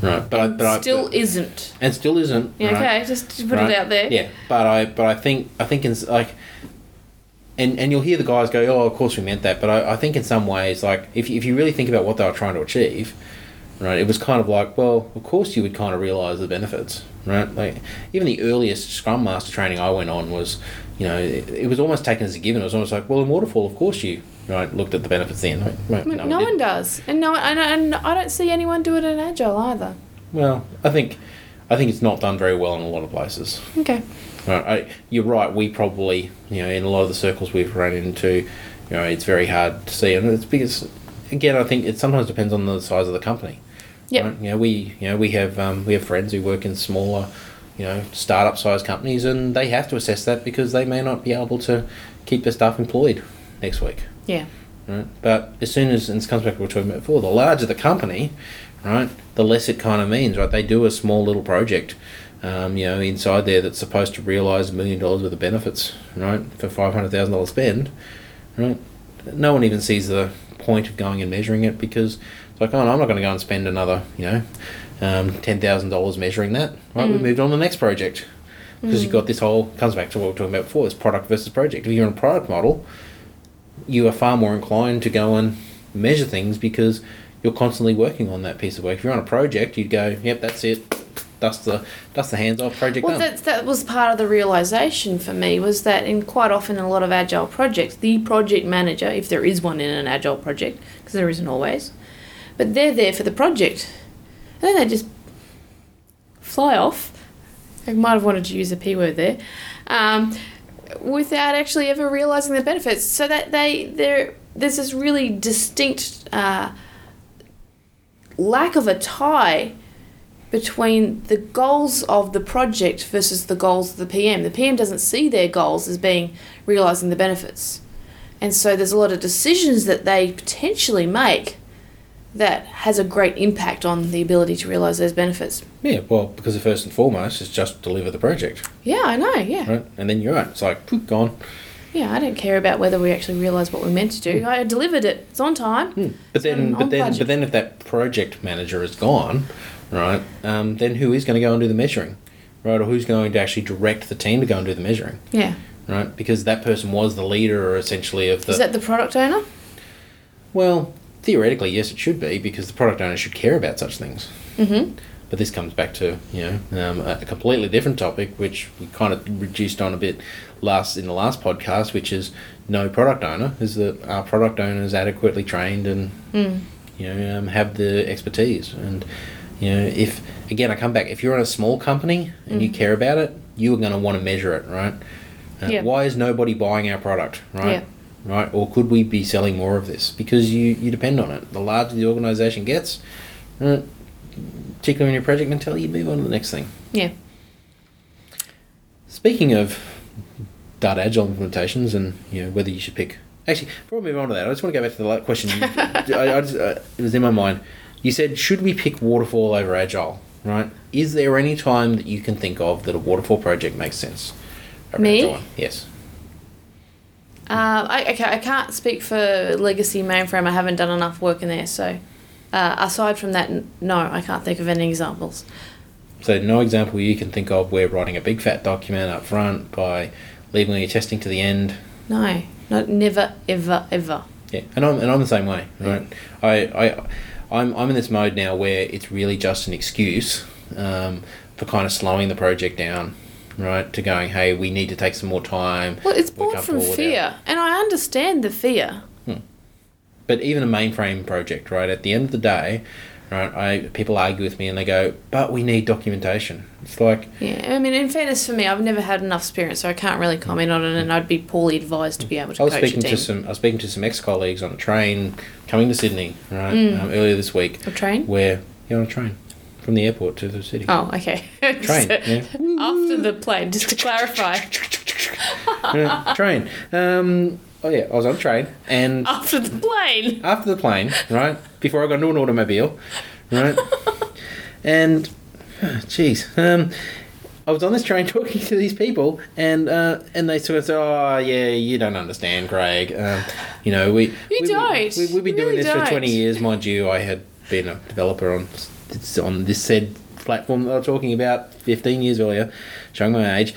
right? Still isn't. And still isn't. Yeah, right? okay, just to put it out there. Yeah, but I think in like, and you'll hear the guys go, oh, of course we meant that, but I think in some ways, like if you really think about what they were trying to achieve, right, it was kind of like, well, of course you would kind of realise the benefits, right? Like even the earliest Scrum Master training I went on was, you know, it was almost taken as a given. It was almost like, well, in Waterfall, of course you looked at the benefits then. Right? No one does, and I don't see anyone do it in Agile either. Well, I think it's not done very well in a lot of places. Okay. Right, you're right. We probably, you know, in a lot of the circles we've run into, you know, it's very hard to see, and it's because, again, I think it sometimes depends on the size of the company. Yeah. Right? We have friends who work in smaller, you know, startup sized companies, and they have to assess that because they may not be able to keep their staff employed next week. Yeah. Right. But as soon as, and this comes back to what we were talking about before, the larger the company, right, the less it kind of means, right? They do a small little project, you know, inside there that's supposed to realise $1 million worth of benefits, right, for $500,000 spend, right? No one even sees the point of going and measuring it because it's like, oh, no, I'm not going to go and spend another, you know, $10,000 measuring that, right? We've moved on to the next project because you've got this whole, comes back to what we were talking about before, this product versus project. If you're in a product model, you are far more inclined to go and measure things because you're constantly working on that piece of work. If you're on a project, you'd go, yep, that's it. Dust the hands off, project done. That was part of the realisation for me, was that quite often in a lot of Agile projects, the project manager, if there is one in an Agile project, because there isn't always, but they're there for the project. And then they just fly off. I might have wanted to use a P word there. Without actually ever realising the benefits. So that there's this really distinct lack of a tie between the goals of the project versus the goals of the PM. The PM doesn't see their goals as being realising the benefits. And so there's a lot of decisions that they potentially make that has a great impact on the ability to realise those benefits. Yeah, well, because the first and foremost is just deliver the project. Yeah, I know, yeah. Right? And then you're right. It's like, poof, gone. Yeah, I don't care about whether we actually realise what we meant to do. I delivered it. It's on time. But then if that project manager is gone, right, then who is going to go and do the measuring? Right? Or who's going to actually direct the team to go and do the measuring? Yeah. Right? Because that person was the leader, essentially, of the... Is that the product owner? Well, theoretically, yes, it should be, because the product owner should care about such things. Mm-hmm. But this comes back to, you know, a completely different topic, which we kind of reduced on a bit in the last podcast, which is no product owner. Is that our product owners adequately trained and you know, have the expertise? And you know, if again I come back, if you're in a small company and you care about it, you are going to want to measure it, right? Why is nobody buying our product, right? Yeah. Right? Or could we be selling more of this? Because you depend on it. The larger the organisation gets, particularly in your project mentality, you move on to the next thing. Yeah. Speaking of Dart Agile implementations and, you know, whether you should pick... Actually, before we move on to that, I just want to go back to the question. It was in my mind. You said, should we pick Waterfall over Agile, right? Is there any time that you can think of that a Waterfall project makes sense over Me? Agile? Yes. I can't speak for Legacy Mainframe. I haven't done enough work in there, so aside from that, no, I can't think of any examples. So no example you can think of where writing a big fat document up front by leaving your testing to the end? No, never, ever, ever. Yeah, and I'm the same way, right? I'm in this mode now where it's really just an excuse for kind of slowing the project down, right? To going, hey, we need to take some more time. Well, it's born from fear, and I understand the fear. But even a mainframe project, right? At the end of the day, right? People argue with me and they go, but we need documentation. It's like... Yeah, I mean, in fairness for me, I've never had enough experience, so I can't really comment on it, and I'd be poorly advised to be able to coach a team. I was speaking to some ex-colleagues on a train coming to Sydney, right, earlier this week. A train? On a train. From the airport to the city. Oh, okay. Train, yeah. After the plane, just to clarify. Train. Oh yeah, I was on a train and... After the plane, right? Before I got into an automobile, right? And, I was on this train talking to these people and they sort of said, oh yeah, you don't understand, Craig. We've been doing this for 20 years. Mind you, I had been a developer on it's on this said platform that I was talking about 15 years earlier, showing my age.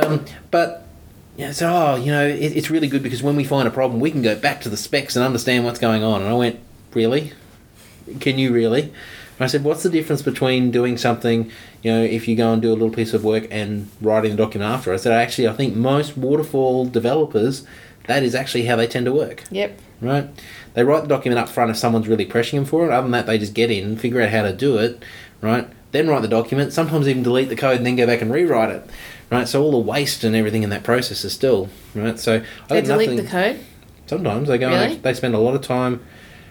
But so it's really good because when we find a problem, we can go back to the specs and understand what's going on. And I went, really? Can you really? And I said, what's the difference between doing something, if you go and do a little piece of work and writing the document after? I said, actually, I think most waterfall developers, that is actually how they tend to work. Yep. Right? They write the document up front if someone's really pressing them for it. Other than that, they just get in, figure out how to do it, right? Then write the document, sometimes even delete the code and then go back and rewrite it. Right? So all the waste and everything in that process is still, right? So they delete the code? Sometimes they go really? They spend a lot of time.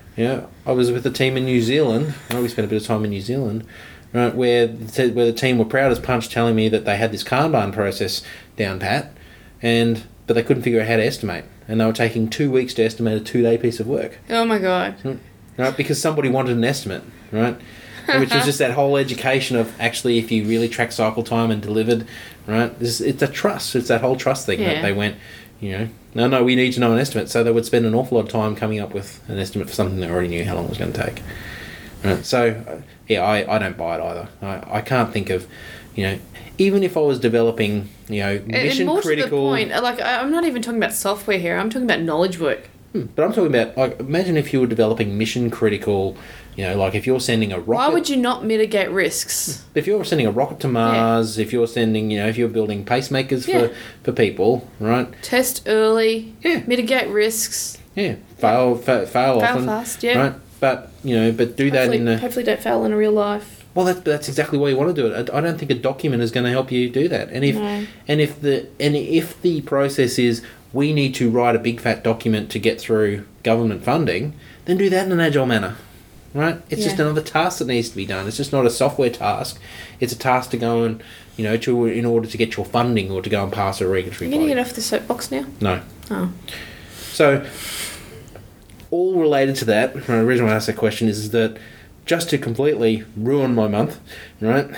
I was with a team in New Zealand. We spent a bit of time in New Zealand, right, where the team were proud as punch, telling me that they had this Kanban process down pat, but they couldn't figure out how to estimate, and they were taking 2 weeks to estimate a 2-day piece of work. Oh my god! Right, because somebody wanted an estimate, right, which was just that whole education of actually if you really track cycle time and delivered, right, it's a trust. It's that whole trust thing that they went. No, we need to know an estimate. So they would spend an awful lot of time coming up with an estimate for something they already knew how long it was going to take. Right? So, I don't buy it either. I can't think of, even if I was developing, mission more critical. To the point, I'm not even talking about software here. I'm talking about knowledge work. But I'm talking about, imagine if you were developing mission critical, if you're sending a rocket. Why would you not mitigate risks? If you're sending a rocket to Mars, if you're sending, if you're building pacemakers for people, right? Test early. Yeah. Mitigate risks. Yeah. Fail often. Fail fast, yeah. Right? But, but do that in a... Hopefully don't fail in real life. Well, that's exactly why you want to do it. I don't think a document is going to help you do that. And if the process is we need to write a big fat document to get through government funding, then do that in an agile manner. Right? It's just another task that needs to be done. It's just not a software task. It's a task to go and, in order to get your funding or to go and pass a regulatory body. Are you going to get off the soapbox now? No. Oh. So, all related to that, the reason why I asked that question is that just to completely ruin my month, right,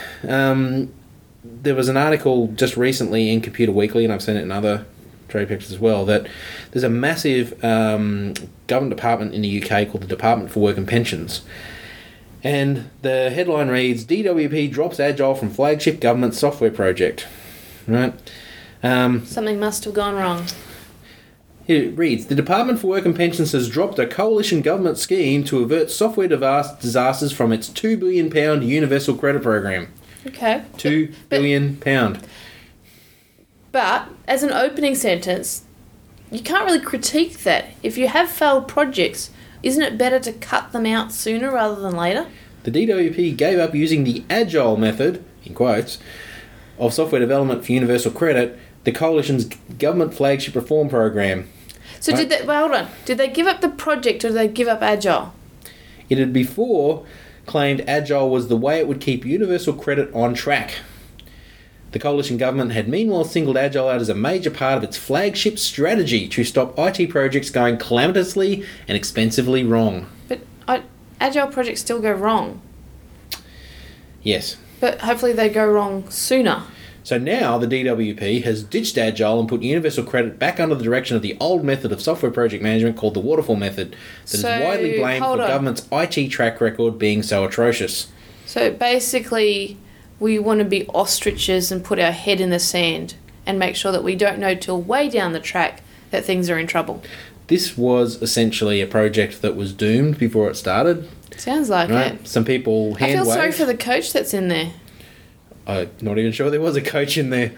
there was an article just recently in Computer Weekly, and I've seen it in other trade pictures as well, that there's a massive government department in the UK called the Department for Work and Pensions. And the headline reads, DWP drops Agile from flagship government software project. Right? Something must have gone wrong. It reads, the Department for Work and Pensions has dropped a coalition government scheme to avert software disasters from its £2 billion universal credit program. Okay. £2 billion. But, as an opening sentence, you can't really critique that. If you have failed projects, isn't it better to cut them out sooner rather than later? The DWP gave up using the Agile method, in quotes, of software development for universal credit, the Coalition's government flagship reform program. So hold on. Did they give up the project or did they give up Agile? It had before claimed Agile was the way it would keep universal credit on track. The coalition government had meanwhile singled Agile out as a major part of its flagship strategy to stop IT projects going calamitously and expensively wrong. But Agile projects still go wrong. Yes. But hopefully they go wrong sooner. So now the DWP has ditched Agile and put universal credit back under the direction of the old method of software project management called the waterfall method that is widely blamed for the government's IT track record being so atrocious. So basically, we want to be ostriches and put our head in the sand and make sure that we don't know till way down the track that things are in trouble. This was essentially a project that was doomed before it started. Sounds like it. Some people I feel sorry for the coach that's in there. I'm not even sure there was a coach in there.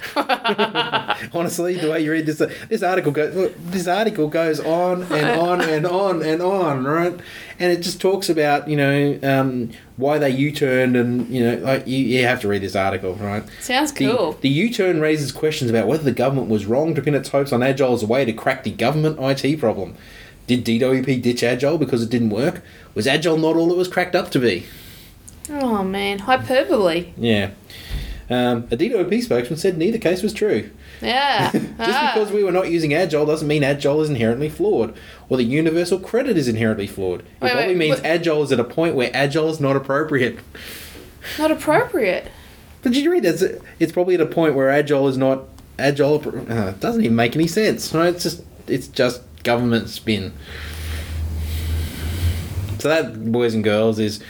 Honestly, the way you read this article goes on and on and on and on, right? And it just talks about why they U-turned and you have to read this article, right? Sounds cool. The U-turn raises questions about whether the government was wrong to pin its hopes on Agile as a way to crack the government IT problem. Did DWP ditch Agile because it didn't work? Was Agile not all it was cracked up to be? Oh man, hyperbole. Yeah. A DWP spokesman said neither case was true. Yeah. Just because we were not using Agile doesn't mean Agile is inherently flawed, or that universal credit is inherently flawed. It probably means Agile is at a point where Agile is not appropriate. Not appropriate? But did you read that? It's probably at a point where Agile is not Agile. It doesn't even make any sense. Right? It's just government spin. So that, boys and girls, is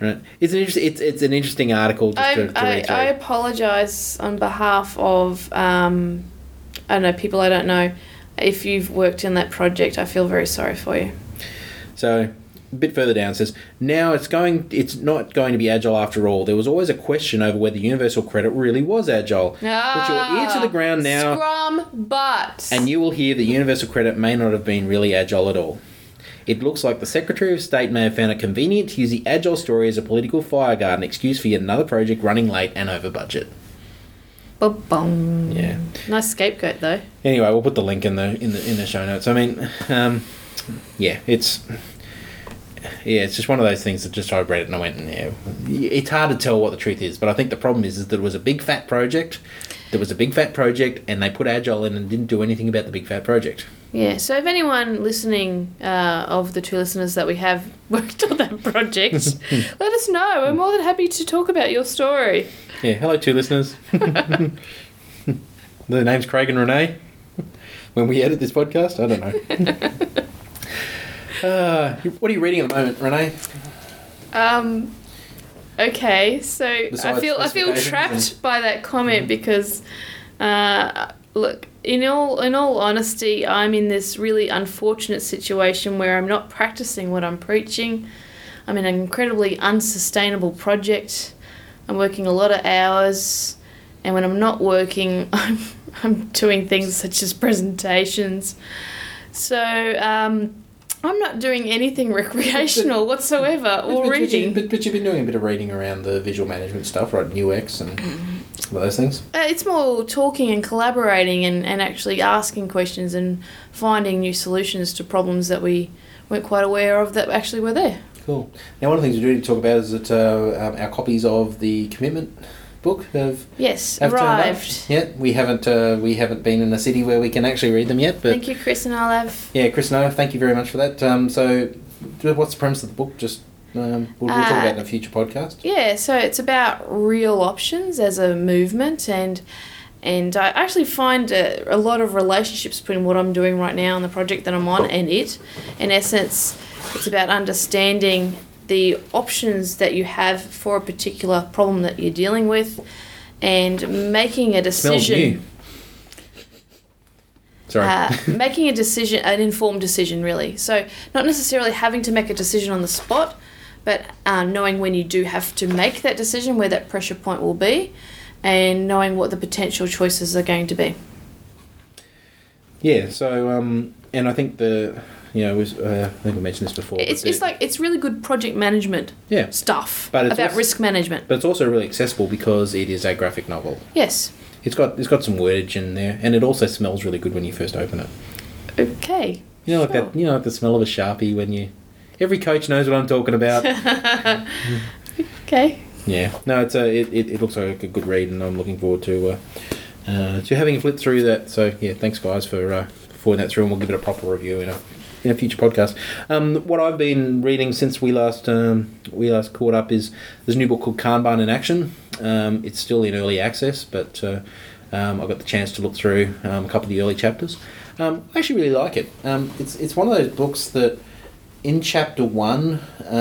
Right. It's an interesting article just to read through. I apologise on behalf of I don't know, people I don't know. If you've worked in that project, I feel very sorry for you. So, a bit further down it says, now it's not going to be agile after all. There was always a question over whether universal credit really was agile. Put your ear to the ground now. Scrum butts. And you will hear that universal credit may not have been really agile at all. It looks like the Secretary of State may have found it convenient to use the agile story as a political fireguard, an excuse for yet another project running late and over budget. Ba-bum. Yeah. Nice scapegoat though. Anyway, we'll put the link in the show notes. I mean, it's just one of those things that just I read it and I went, it's hard to tell what the truth is. But I think the problem is that it was a big fat project. There was a big fat project, and they put agile in and didn't do anything about the big fat project. Yeah, so if anyone listening, of the two listeners that we have worked on that project, let us know. We're more than happy to talk about your story. Yeah, hello, two listeners. The name's Craig and Renee. When we edit this podcast, I don't know. What are you reading at the moment, Renee? Okay, so Besides I feel trapped by that comment because, look, in all honesty, I'm in this really unfortunate situation where I'm not practicing what I'm preaching. I'm in an incredibly unsustainable project. I'm working a lot of hours, and when I'm not working, I'm doing things such as presentations. So I'm not doing anything recreational whatsoever or reading. But you've been doing a bit of reading around the visual management stuff, right? UX and some of those things. It's more talking and collaborating and actually asking questions and finding new solutions to problems that we weren't quite aware of that actually were there. Cool. Now, one of the things we do need to talk about is that our copies of the commitment book have arrived. Yeah, we haven't been in a city where we can actually read them yet. But thank you, Chris and Olive. Yeah, Chris and Olive, thank you very much for that. So, what's the premise of the book? Just we'll talk about it in a future podcast. Yeah, so it's about real options as a movement, and I actually find a lot of relationships between what I'm doing right now and the project that I'm on and it. In essence, it's about understanding the options that you have for a particular problem that you're dealing with and making a decision. Sorry. Making a decision, an informed decision, really. So not necessarily having to make a decision on the spot, but knowing when you do have to make that decision, where that pressure point will be, and knowing what the potential choices are going to be. Yeah, so, and I think I think I mentioned this before. It's really good project management stuff about risk management. But it's also really accessible because it is a graphic novel. Yes. It's got some wordage in there, and it also smells really good when you first open it. Okay. Like the smell of a Sharpie when you... Every coach knows what I'm talking about. Okay. Yeah. No, it looks like a good read, and I'm looking forward to having a flip through that. So, yeah, thanks, guys, for forwarding that through, and we'll give it a proper review in a future podcast. What I've been reading since we last caught up is there's a new book called Kanban in Action. It's still in early access, but I got the chance to look through a couple of the early chapters. I actually really like it. It's one of those books that in chapter 1,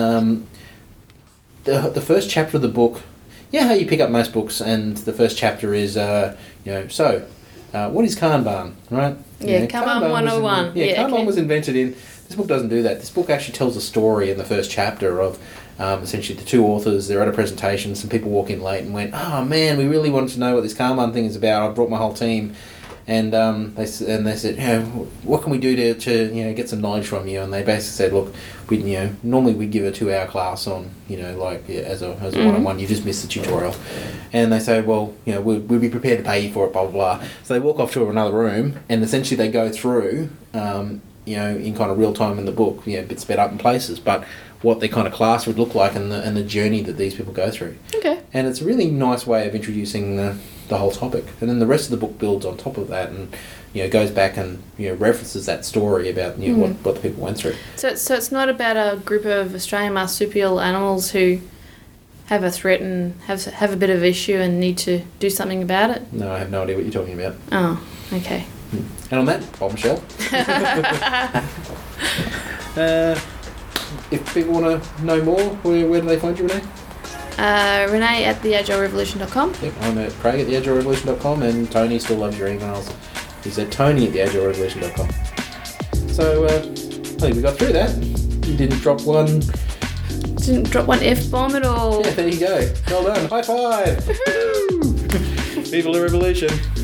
the first chapter of the book, how you pick up most books, and the first chapter is what is Kanban, right? Yeah, Kanban 101. Kanban was invented in... This book doesn't do that. This book actually tells a story in the first chapter of essentially the two authors. They're at a presentation. Some people walk in late and went, "Oh man, we really wanted to know what this Kanban thing is about. I brought my whole team." And they said, what can we do to get some knowledge from you? And they basically said, look, normally we'd give a 2-hour class on, as a one-on-one. You just missed the tutorial. And they say, well, we'd be prepared to pay you for it, blah, blah, blah. So they walk off to another room, and essentially they go through, in kind of real time in the book, a bit sped up in places, but what their kind of class would look like and the journey that these people go through. Okay. And it's a really nice way of introducing the whole topic. And then the rest of the book builds on top of that and goes back and references that story about what the people went through. So it's not about a group of Australian marsupial animals who have a threat and have a bit of issue and need to do something about it? No, I have no idea what you're talking about. Oh, okay. And on that bombshell. if people want to know more, where do they find you, Renee? Renee at theagilerevolution.com. Yep, I'm at Craig at theagilerevolution.com, and Tony still loves your emails. He's at Tony at theagilerevolution.com. So, I think we got through that. You didn't drop one. Didn't drop one F-bomb at all. Yeah, there you go. Well done. High five. Viva la revolution.